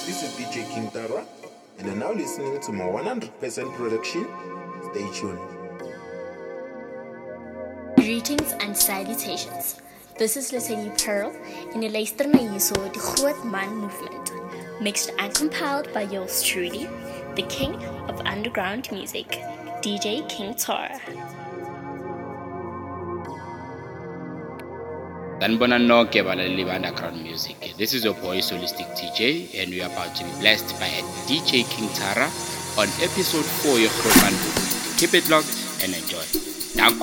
This is DJ King Tara, and you're now listening to my 100% production. Stay tuned. Greetings and salutations. This is Leslie Pearl, en jy luister na hierso die Groot Man Movement, mixed and compiled by yours truly, the king of underground music, DJ King Tara. Sanibona nonke abalaleli underground music. This is your boy Solistic TJ, and we are about to be blessed by DJ King Tara on episode 4 of Groot Man Movement. Keep it locked and enjoy. Danko.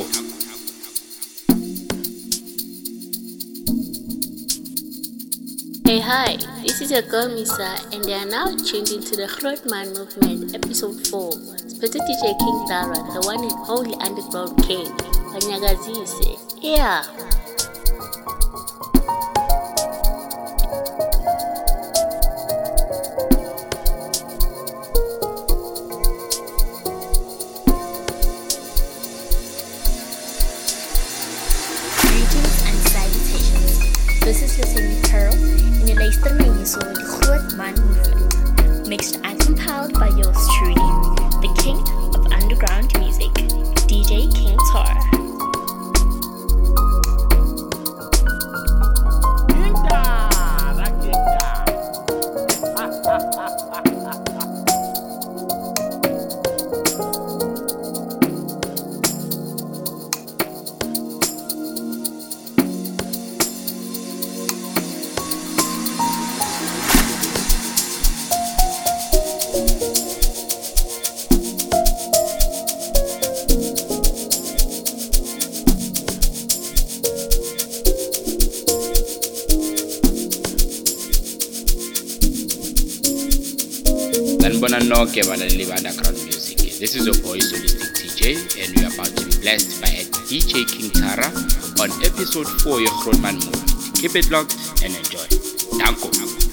Hey, hi, this is your girl Misa, and they are now tuned into the Groot Man Movement, episode 4. Special DJ King Tara, the one and only underground king. Banyagazise. Yeah. Greetings and salutations. This is Leslie Pearl, en jy luister na hierso die Groot Man Movement, mixed and compiled by yours truly, the king of underground music, DJ King Tara. Sanibona nonke abalaleli underground music. This is your boy Solistic TJ, and we are about to be blessed by DJ King Tara on episode 4 of Groot Man Movement. Keep it locked and enjoy. Danko.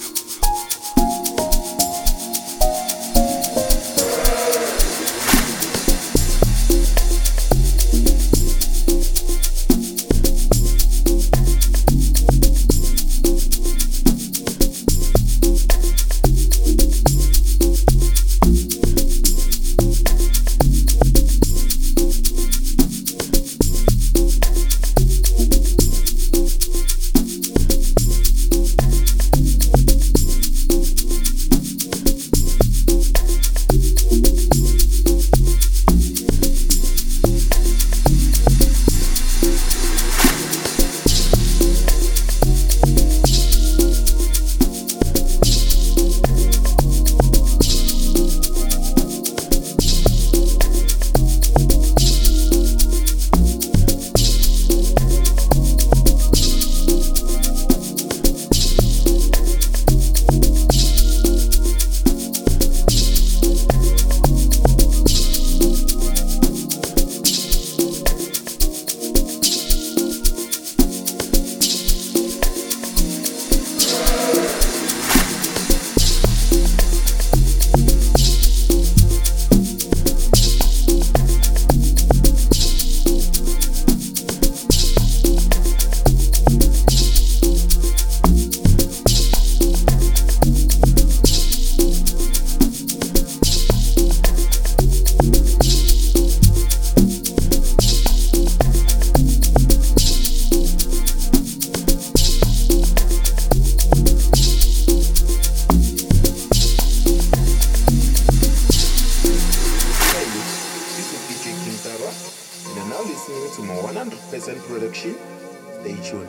And you're now listening to my 100% production. Stay tuned.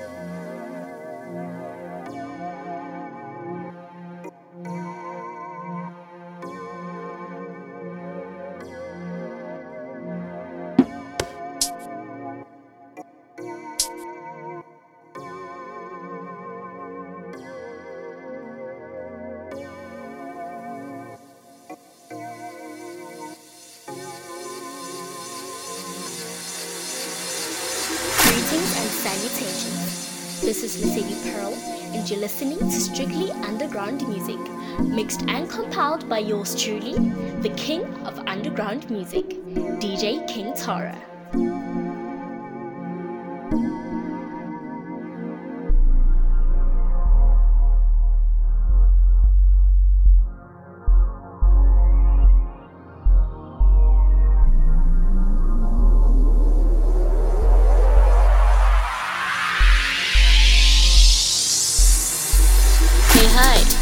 Greetings and salutations. This is Leslie Pearl, and you're listening to strictly underground music, mixed and compiled by yours truly, the king of underground music, DJ King Tara.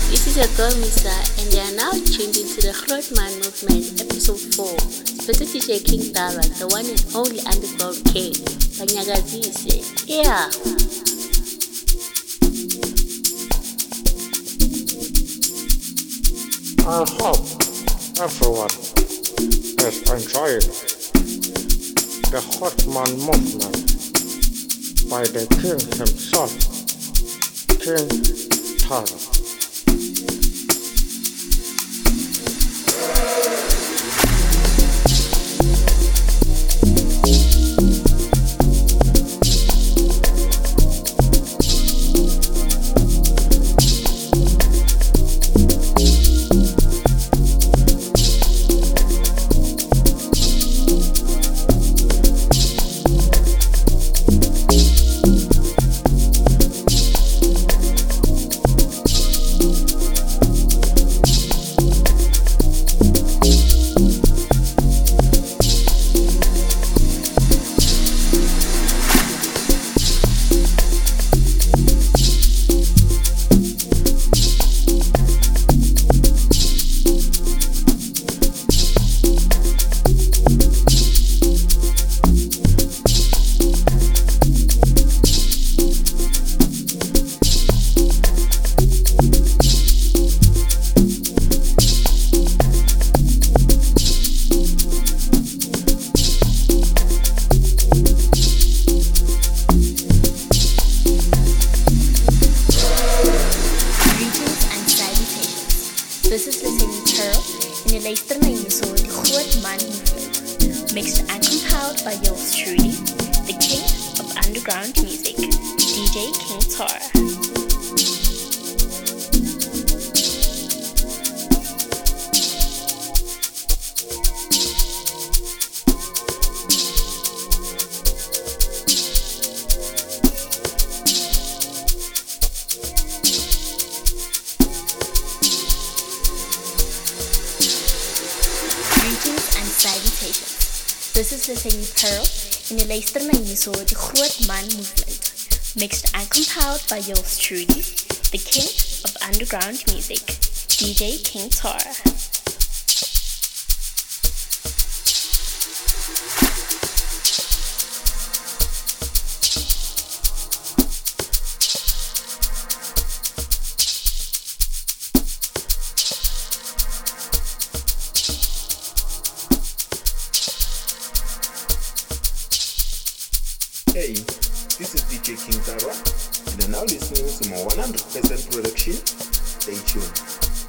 this is your girl Misa, and they are now tuned into the Grootman Movement, episode 4. Special DJ King Dara, the one and only underground king. Banyagazise. Yeah. I hope everyone is enjoying the Grootman Movement by the king himself, King Tara. Mixed and compiled by yours truly, the king of underground music, DJ King Tara. This is Listening Pearl en jy luister na hierso die Grootman Movement, mixed and compiled by yours truly, the king of underground music, DJ King Tara. Hey, this is DJ King Tara, and you're now listening to my 100% production. Stay tuned.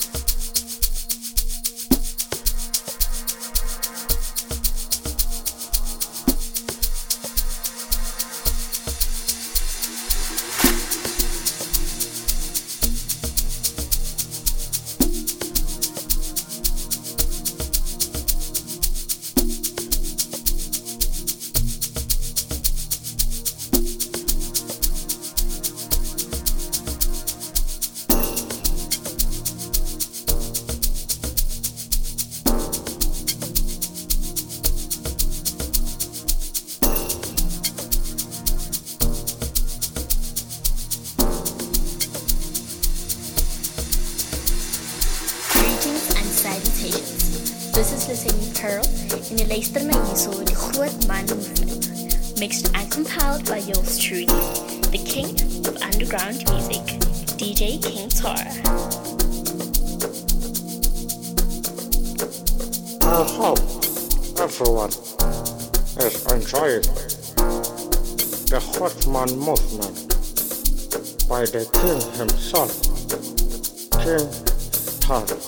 This is Listening Pearl en jy luister na hierso die Grootman Movement, mixed and compiled by yours truly, the king of underground music, DJ King Tara. I hope everyone is enjoying the Grootman Movement by the king himself, King Tara.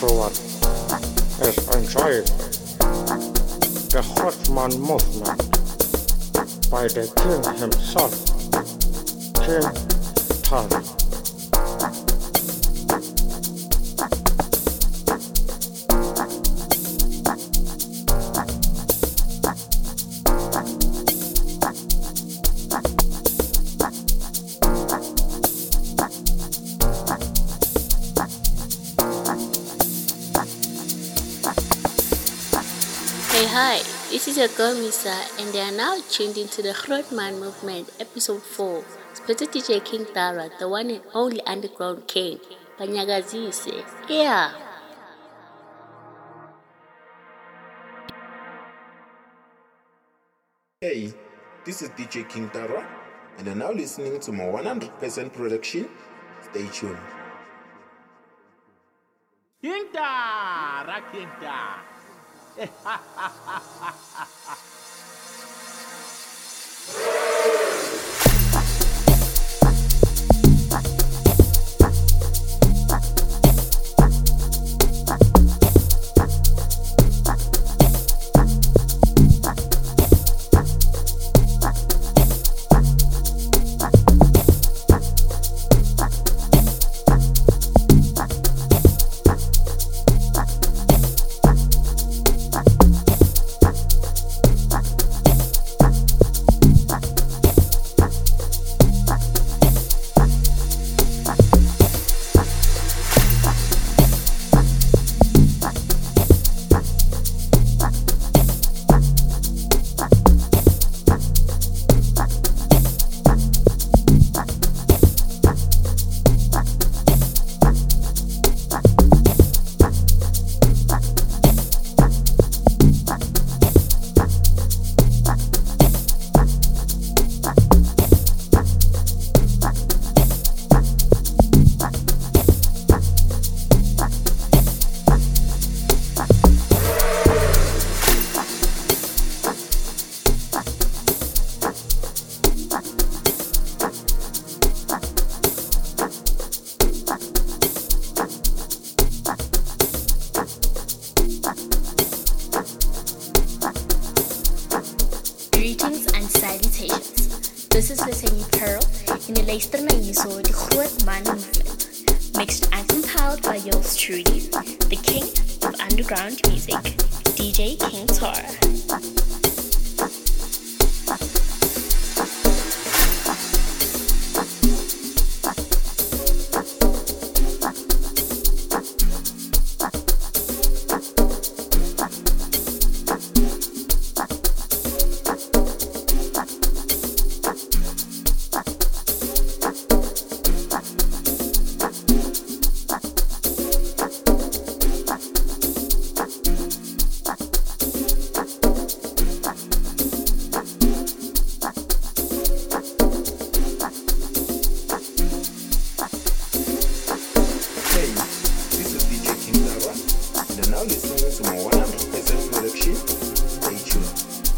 everyone is enjoying the Grootman movement by the king himself, King Tara. Hey, hi, this is your girl Misa, and they are now tuned into the Grootman Movement, Episode 4. Special DJ King Tara, the one and only underground king. Banyagazise. Yeah. Hey, this is DJ King Tara, and you're now listening to my 100% production. Stay tuned. King Tara, King Tara. Greetings and salutations. This is Leseni Pearl in the luister na hierso die Grootman Movement, mixed and compiled by yours truly, the king of underground music, DJ King Tara. Hey, this is DJ King Tara, and you're now listening to my 100% production. Stay tuned.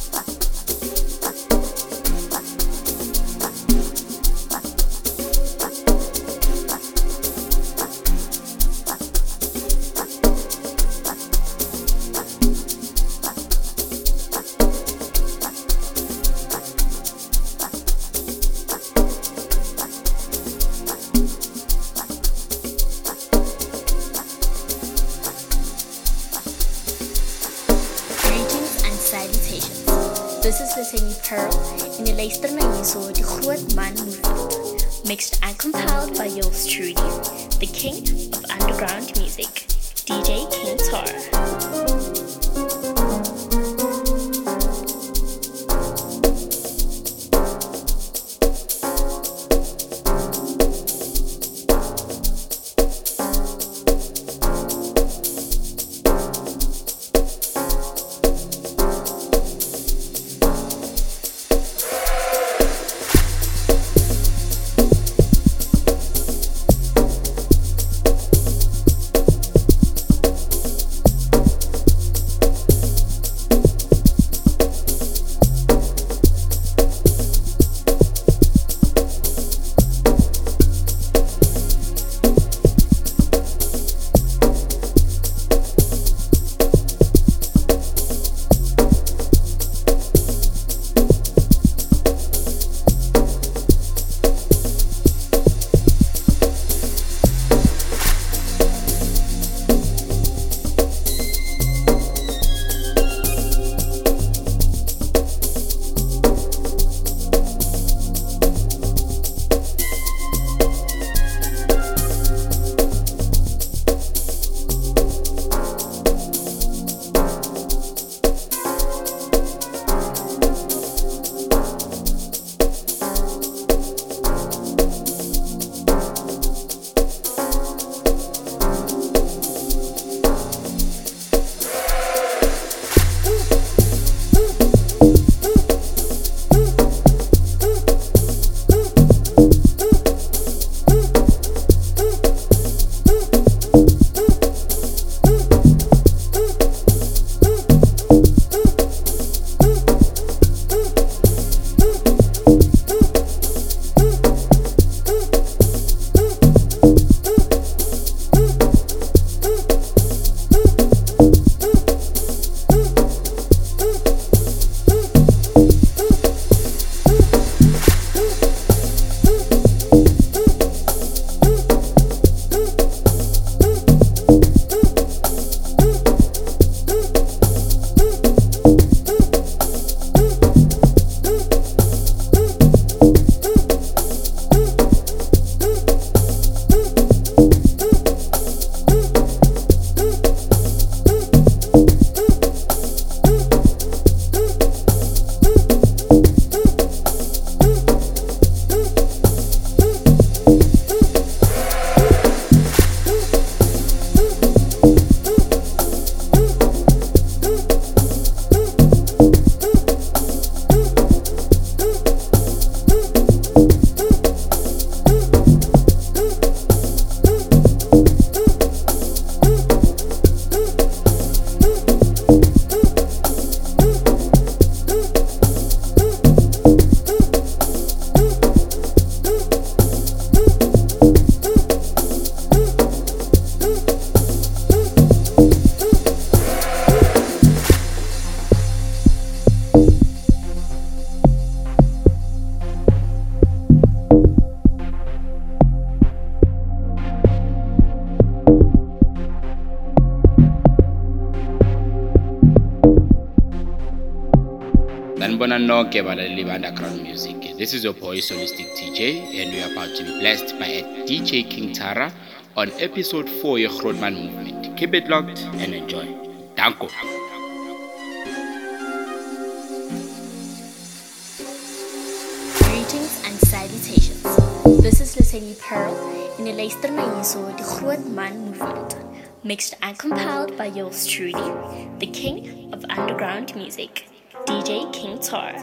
Greetings and salutations. This is Leseni Pearl in the luister na hierso die Grootman Movement, mixed and compiled by yours truly, the king of underground music, DJ King Tara. Sanibona nonke balaleli ba-underground music. This is your boy Solistic TJ and we are about to be blessed by DJ King Tara on episode 4 of Grootman Movement. Keep it locked and enjoy. Danko. Greetings and salutations. This is Latanya Pearl en jy luister na hierso die Grootman Movement, mixed and compiled by yours truly, the king of underground music, DJ King Tara.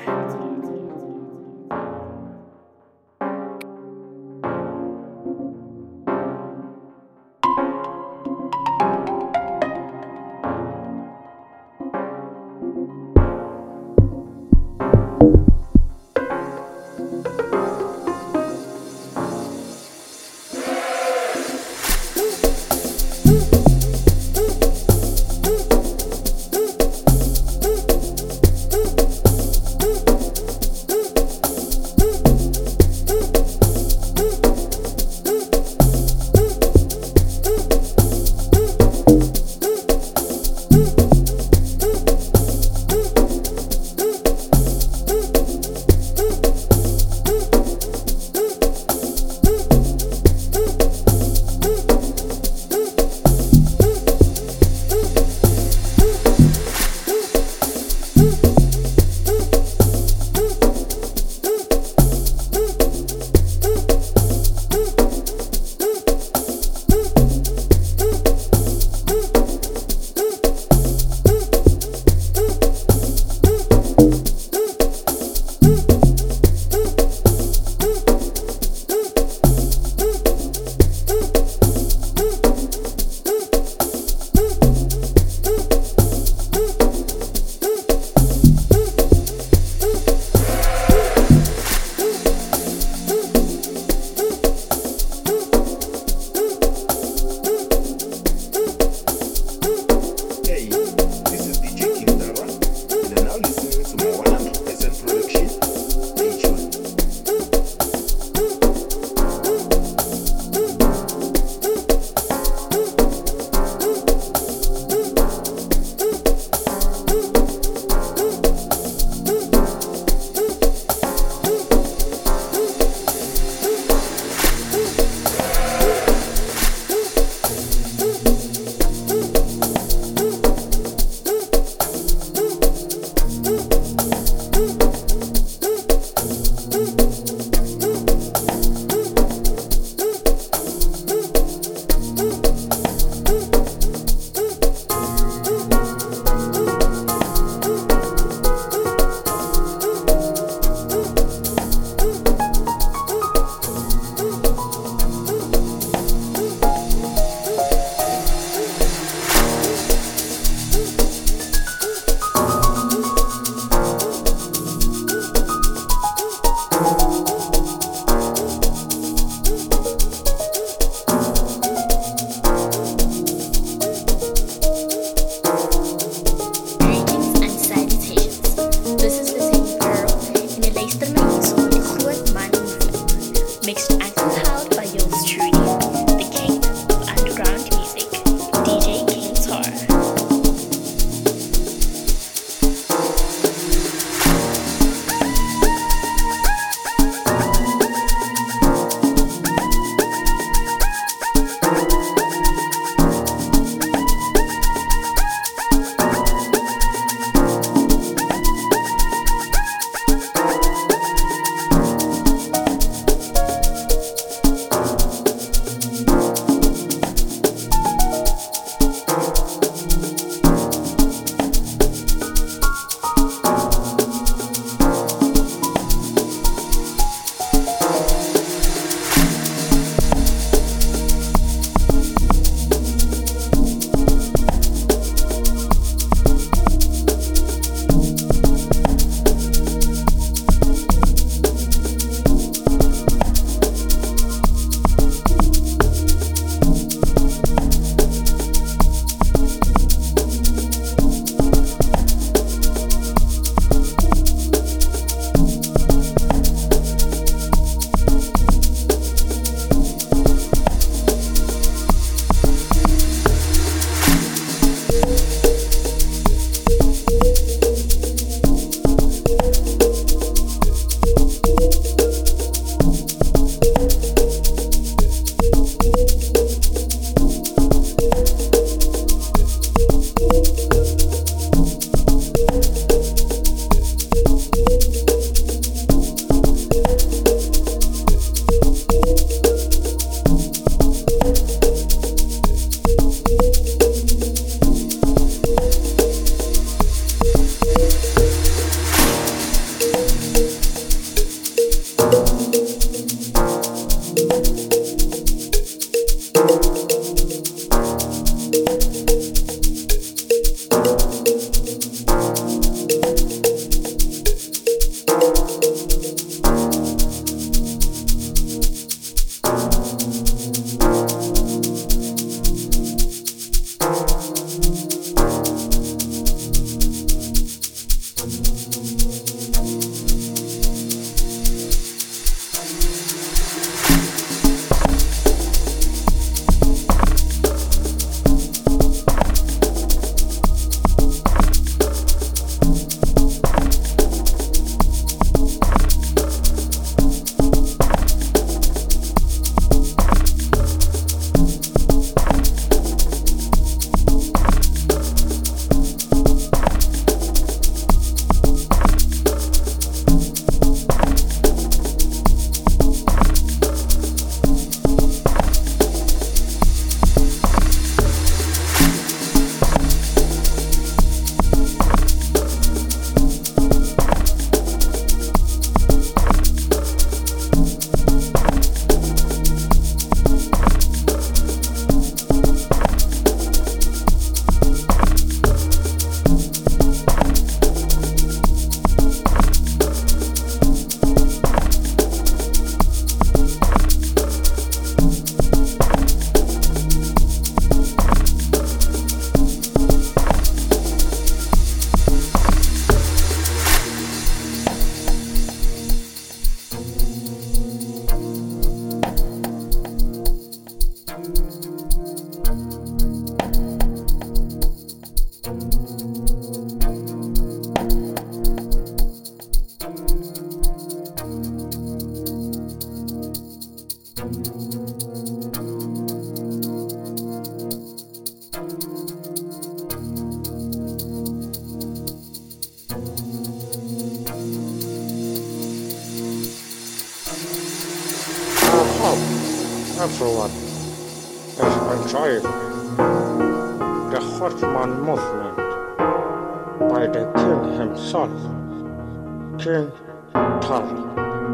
Everyone is enjoying the Horseman movement by the king himself, King Tara.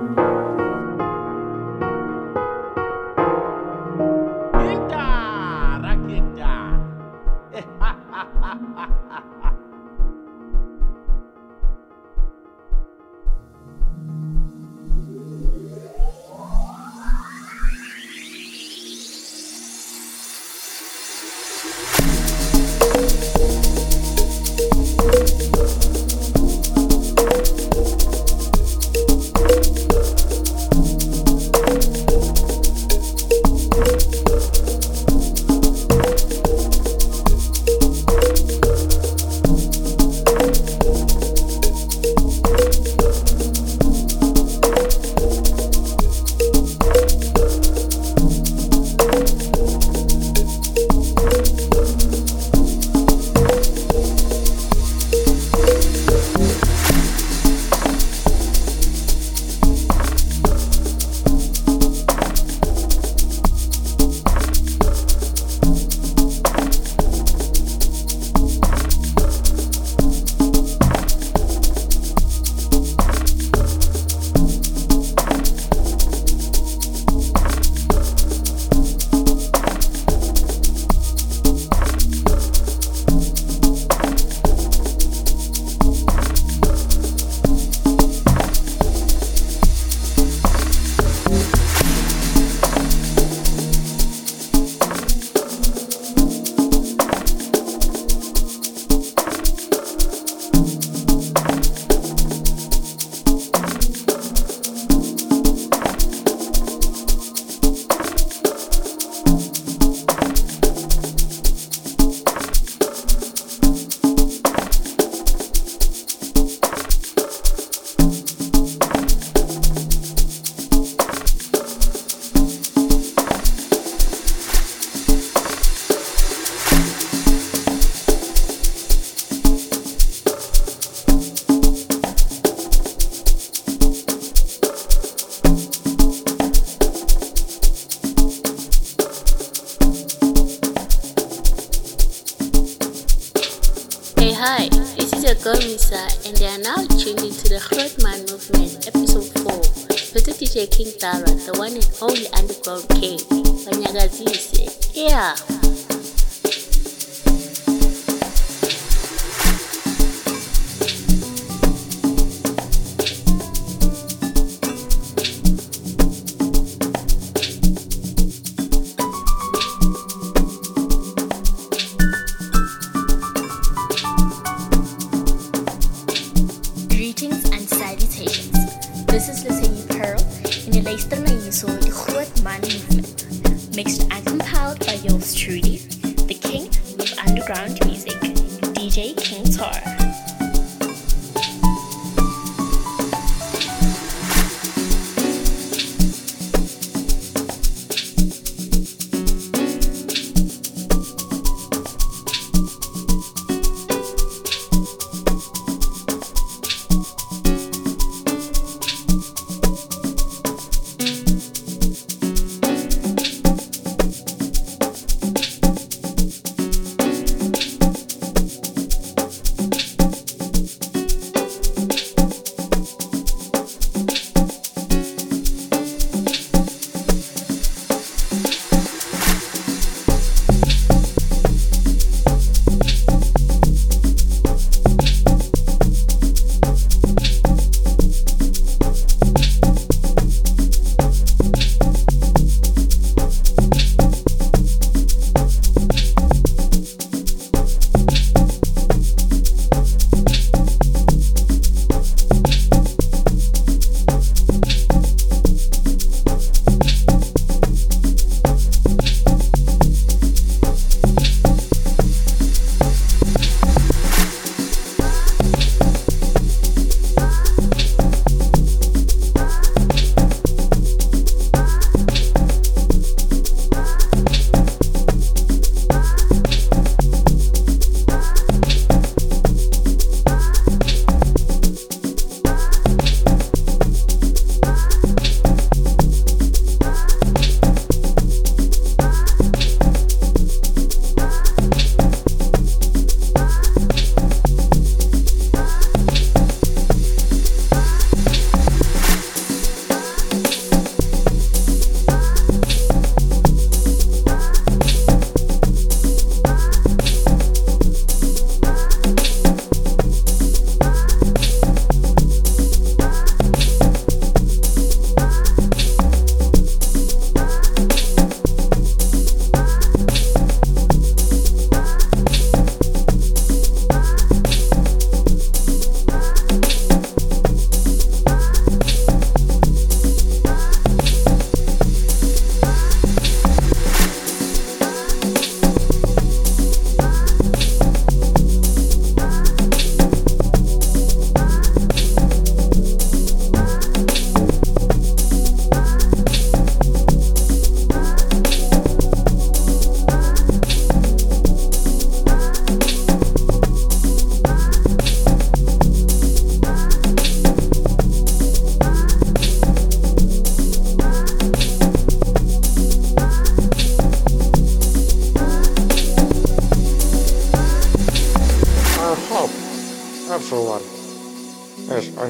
Kintara, Kintara. Hi, this is your girl Misa, and they are now tuned into the Grootman Movement, episode 4. Better DJ King Tara, the one and only underground king. Banyagazise. Yeah. This is Lasini Pearl en jy luister na hierso die Grootman Movement, mixed and compiled by yours truly, the king of underground music, DJ King Tara.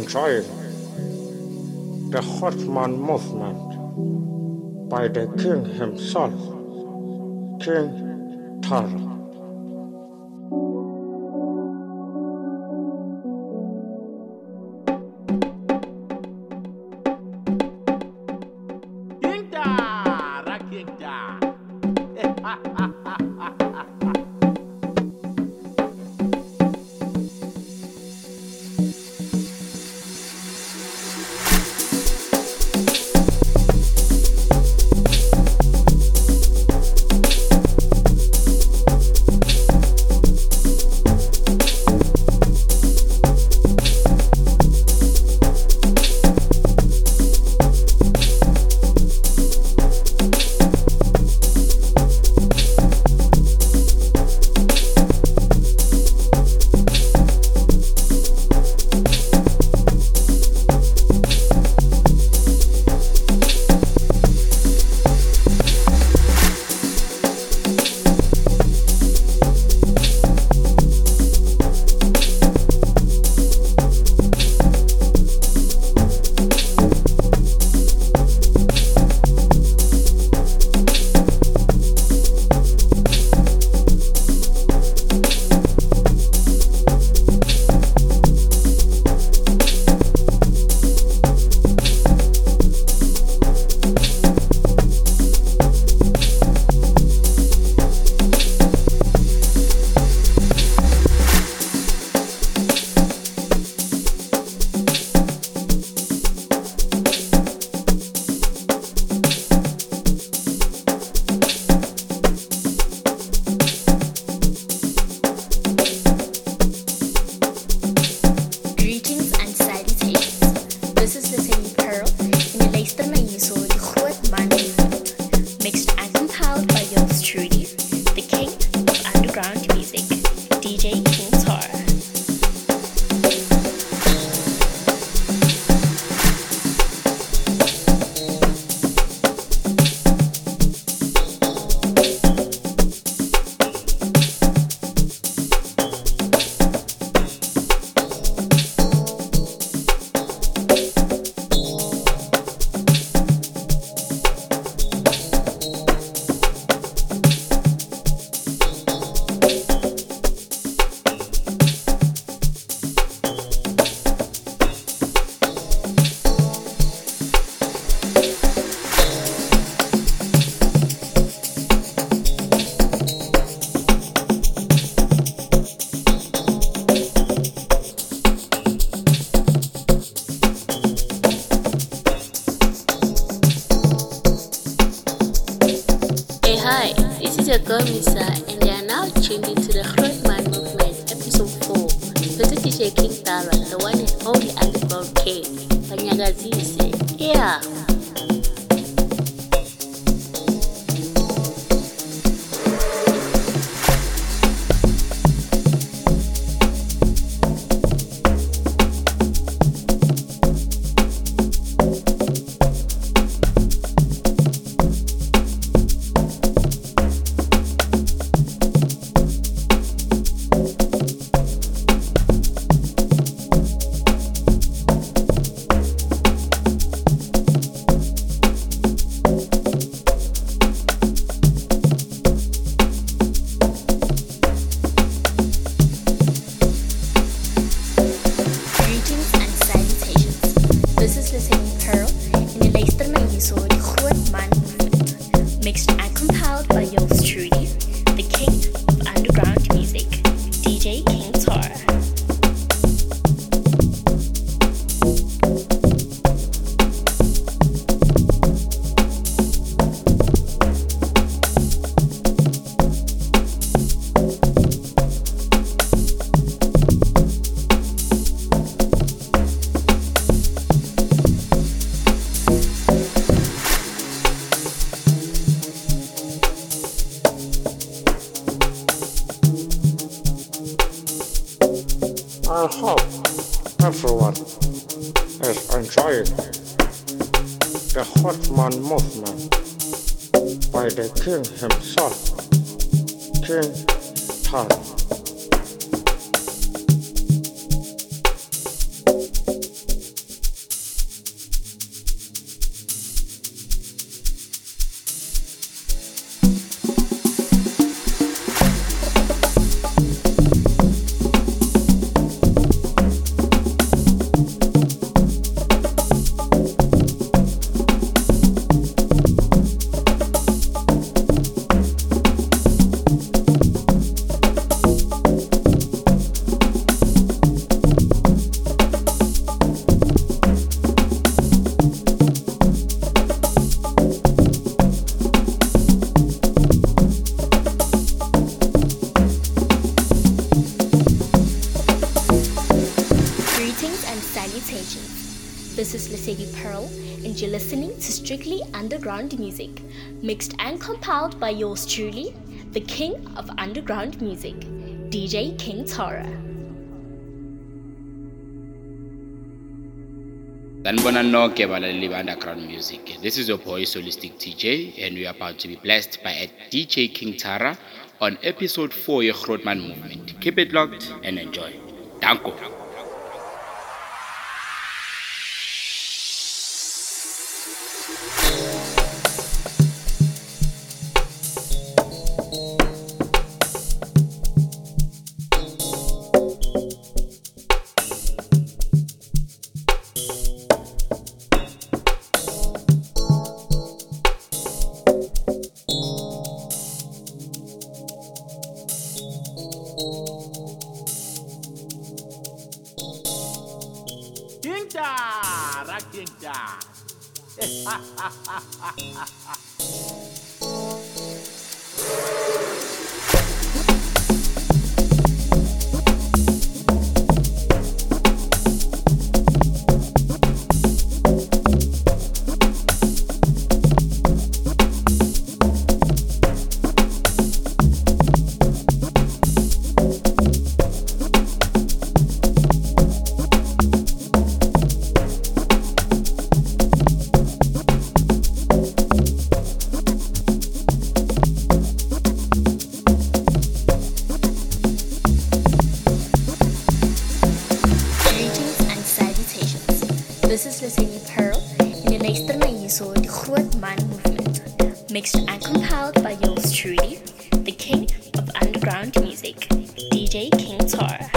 enjoying the Horseman movement by the king himself, King Tara. King Tara, King Tara. Greetings and salutations. This is Latanya Pearl en jy luister na hierso die Groot Man Movement, mixed and compiled by yours truly, the king of underground music, DJ King Tara. Hey, hi, this is your girl Misa, and they are now tuned into the Groot Man Movement, episode 4. Visit DJ King Tara, the one and only underground king. Banyagazise. Yeah. Greetings and salutations. This is Latanya Pearl en jy luister na hierso die Groot Man Movement, mixed and compiled by yours truly, the king of underground music, DJ King Tara. I hope everyone is enjoying the Horseman movement by the king himself, King Tara. This is Lesedi Pearl, and you're listening to Strictly Underground Music, mixed and compiled by yours truly, the king of underground music, DJ King Tara. Sanibona nonke balaleli underground music. This is your boy Solistic TJ, and we are about to be blessed by DJ King Tara on episode 4 of Grootman Movement. Keep it locked and enjoy. Danko. This is Lesedi Pearl, en jy luister na hierso die Grootman Movement, mixed and compiled by yours truly, the king of underground music, DJ King Tara.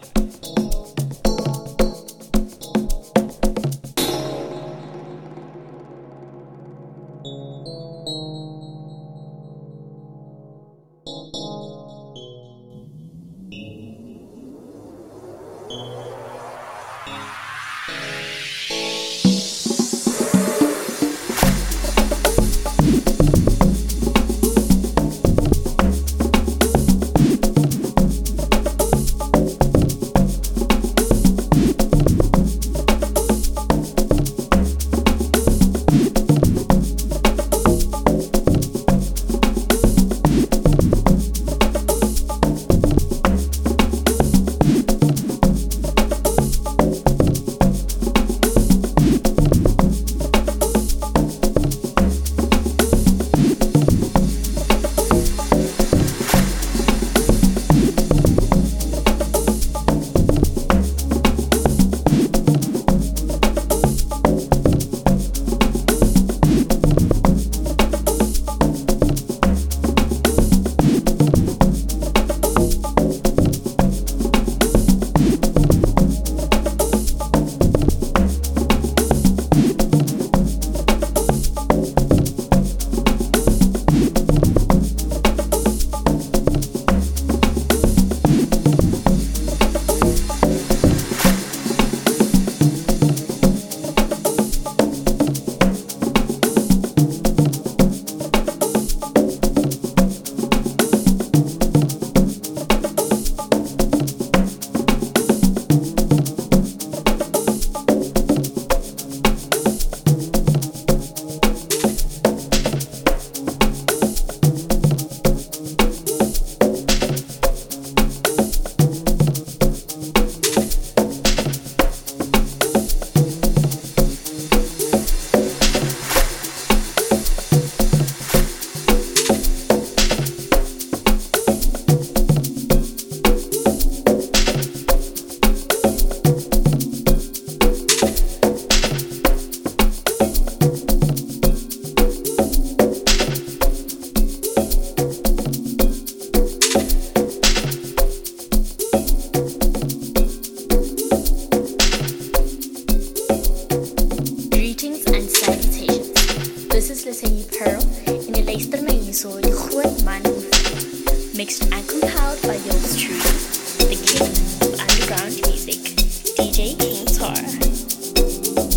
Mixed and compiled by yours truly, the king of underground music, DJ King Tara.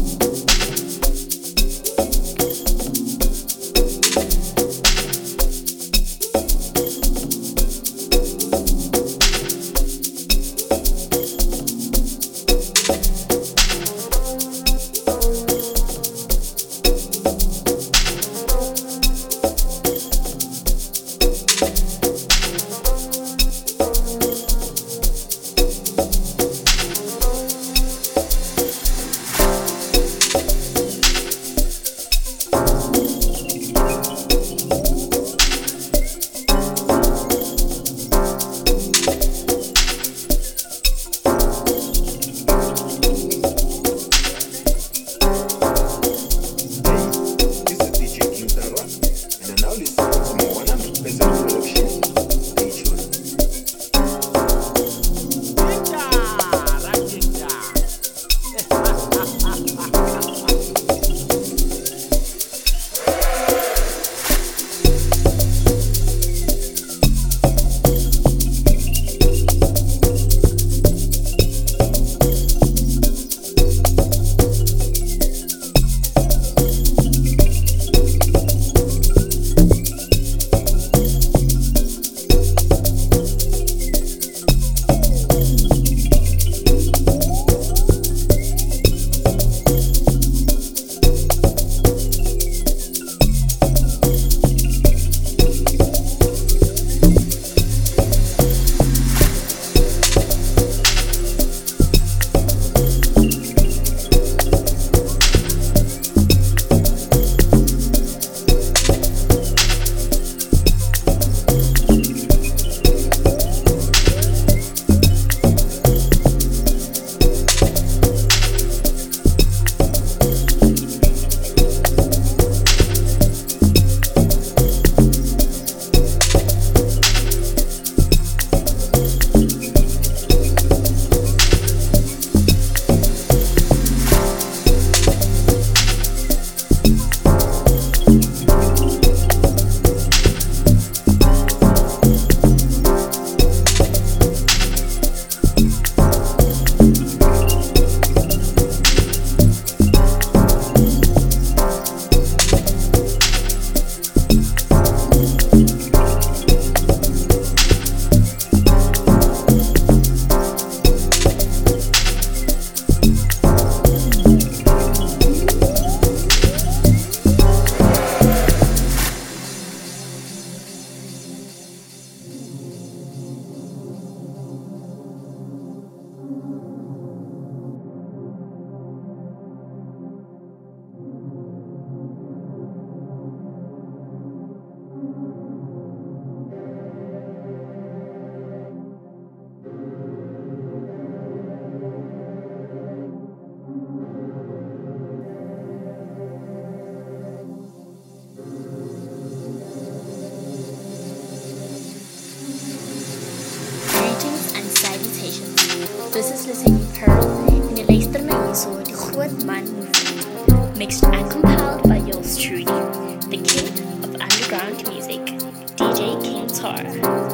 This is Lasini Pearl en jy luister na hierso die Groot Man Movement, mixed and compiled by yours truly, the king of underground music, DJ King Tara.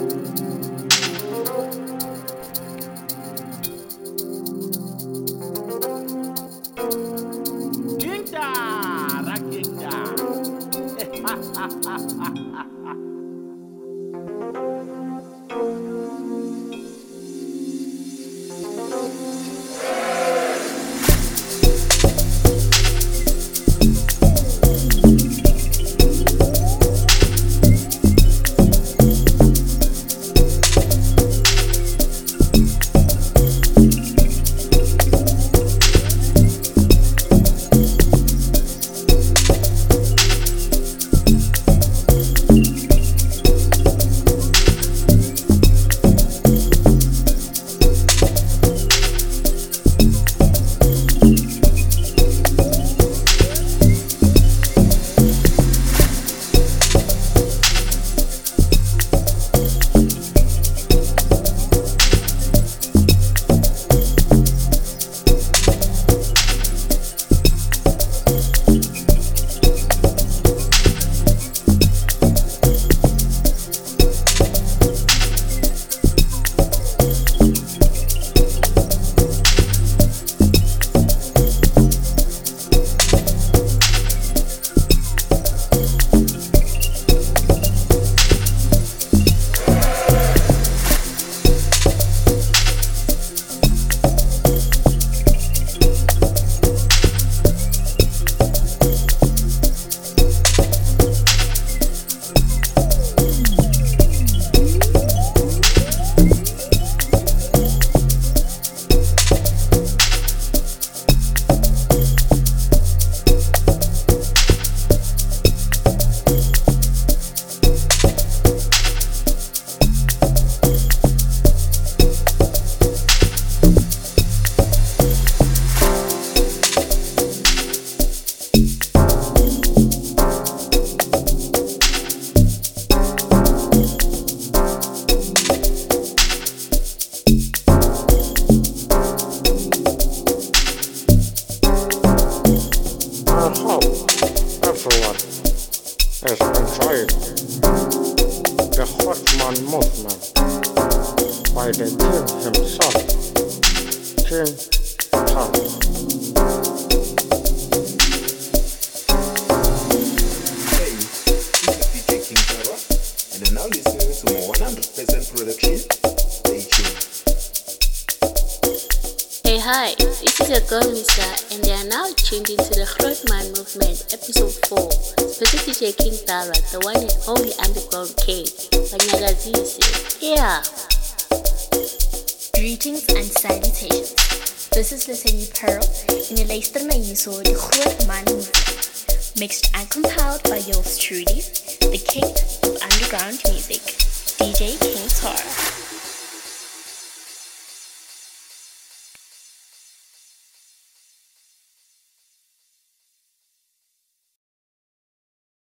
is enjoying the Hotman movement by the king himself, King Tara. Hey, this is DJ King Tara, and you're now listening to my 100% production. Stay tuned. Hey, hi, this is your girl Misa, and they are now tuned into the Grootman Movement, episode 4. Special DJ King Tara, the one and only underground king. Banyagazise. Yeah. Greetings and salutations. This is Lasini Pearl, and you luister na hierso die Grootman Movement, mixed and compiled by yours truly, the king of underground music, DJ King Tara.